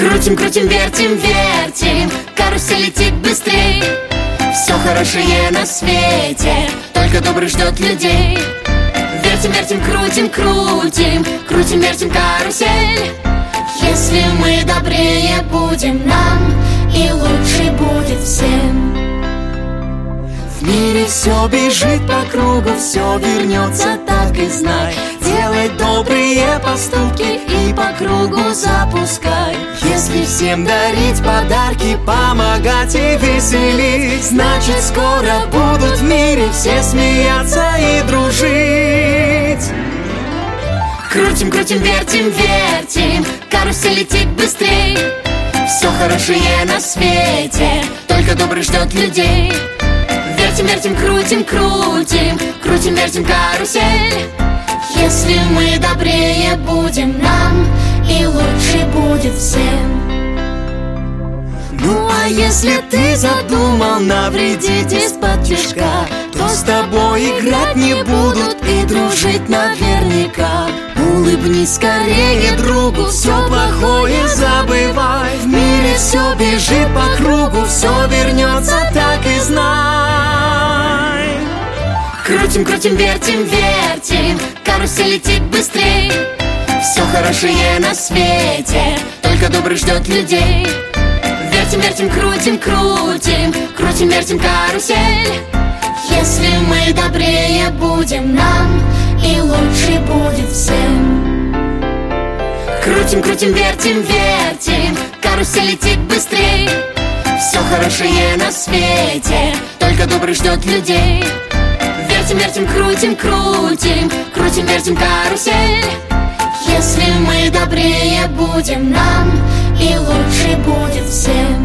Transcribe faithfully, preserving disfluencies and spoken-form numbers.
Крутим, крутим, вертим, вертим, карусель летит быстрей. Все хорошее на свете, только добрый ждет людей. Вертим, вертим, крутим, крутим, крутим, вертим карусель. Если мы добрее будем, нам и лучше будет всем. В мире все бежит по кругу, все вернется, так и знай. Делай добрые поступки и по кругу запускай. Если всем дарить подарки, помогать и веселить, значит скоро будут в мире все смеяться и дружить. Крутим, крутим, вертим, вертим, карусель летит быстрей. Все хорошее на свете, только добрый ждет людей. Вертим, вертим, крутим, крутим, крутим, вертим карусель. Если мы добрее будем, нам и лучше будет всем. Ну а если ты задумал навредить из-под тишка, то с тобой играть не будут и дружить наверняка. Улыбнись скорее другу, все плохое забывай. В мире все бежит по кругу, все вернется, так и знай. Крутим, крутим, вертим, вертим, карусель летит быстрей. Все хорошее на свете, только добрый ждет людей. Вертим, вертим, крутим, крутим, крутим, вертим карусель. Если мы добрее будем, нам и лучше будет всем. Крутим, крутим, вертим, вертим, карусель летит быстрей. Все хорошее на свете, только добрый ждет людей. Вертим, вертим, крутим, крутим, крутим, вертим карусель. Если мы добрее будем, нам и лучше будет всем.